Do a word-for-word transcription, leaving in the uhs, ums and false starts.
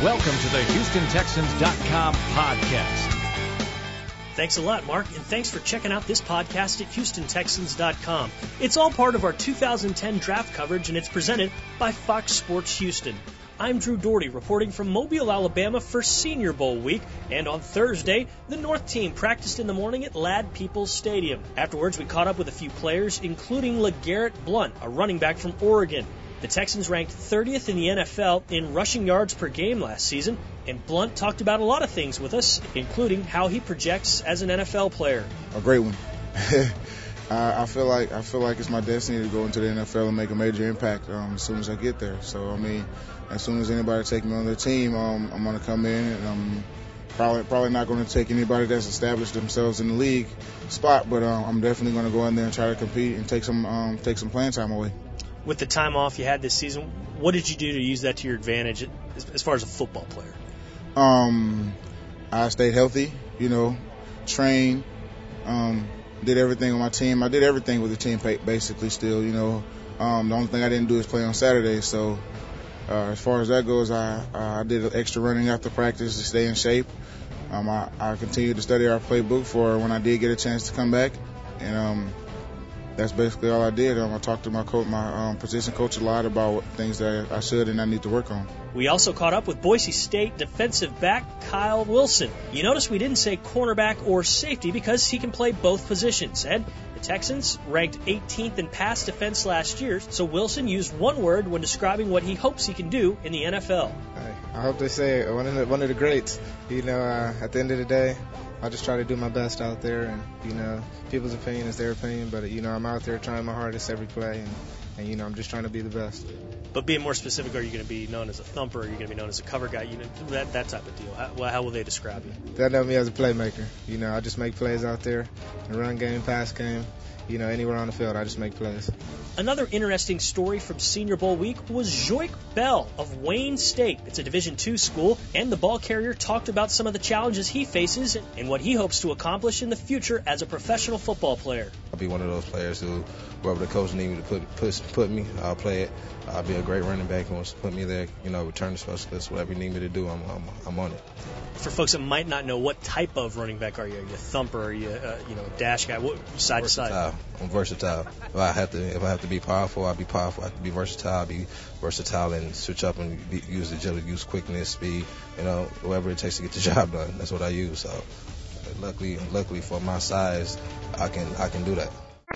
Welcome to the Houston Texans dot com podcast. Thanks a lot, Mark, and thanks for checking out this podcast at Houston Texans dot com. It's all part of our two thousand ten draft coverage, and it's presented by Fox Sports Houston. I'm Drew Doherty, reporting from Mobile, Alabama for Senior Bowl week, and on Thursday, the North team practiced in the morning at Ladd Peoples Stadium. Afterwards, we caught up with a few players, including LeGarrette Blount, a running back from Oregon. The Texans ranked thirtieth in the N F L in rushing yards per game last season, and Blount talked about a lot of things with us, including how he projects as an N F L player. A great one. I feel like I feel like it's my destiny to go into the N F L and make a major impact um, as soon as I get there. So, I mean, as soon as anybody takes me on their team, um, I'm going to come in, and I'm probably probably not going to take anybody that's established themselves in the league spot, but uh, I'm definitely going to go in there and try to compete and take some um, take some playing time away. With the time off you had this season, what did you do to use that to your advantage as, as far as a football player? Um, I stayed healthy, you know, trained, um, did everything with my team. I did everything with the team basically still, you know. Um, the only thing I didn't do is play on Saturdays. So uh, as far as that goes, I, I did extra running after practice to stay in shape. Um, I, I continued to study our playbook for when I did get a chance to come back. And um, that's basically all I did. Um, I talked to my coach, my um, position coach a lot about what things that I should and I need to work on. We also caught up with Boise State defensive back Kyle Wilson. You notice we didn't say cornerback or safety because he can play both positions. And the Texans ranked eighteenth in pass defense last year, so Wilson used one word when describing what he hopes he can do in the N F L. I hope they say one of the, one of the greats. You know, uh, at the end of the day, I just try to do my best out there, and, you know, people's opinion is their opinion, but, you know, I'm out there trying my hardest every play, and, and you know, I'm just trying to be the best. But being more specific, are you going to be known as a thumper, or are you going to be known as a cover guy, you know, that, that type of deal? How, how will they describe you? They know me as a playmaker. You know, I just make plays out there, the run game, pass game, you know, anywhere on the field, I just make plays. Another interesting story from Senior Bowl week was Joique Bell of Wayne State. It's a Division two school, and the ball carrier talked about some of the challenges he faces and what he hopes to accomplish in the future as a professional football player. I'll be one of those players who, wherever the coach needs me to put, put put me, I'll play it. I'll be a great running back who wants to put me there, you know, return to specialist, whatever you need me to do, I'm, I'm, I'm on it. For folks that might not know, what type of running back are you? Are you a thumper? Are you, uh, you know, a dash guy? What, side versatile. to side? I'm versatile. If I have to, if I have to be powerful, I'll be powerful. I have to be versatile. I'll be versatile and switch up and be, use agility, use quickness, speed. You know, whatever it takes to get the job done. That's what I use. So, luckily, luckily for my size, I can, I can do that.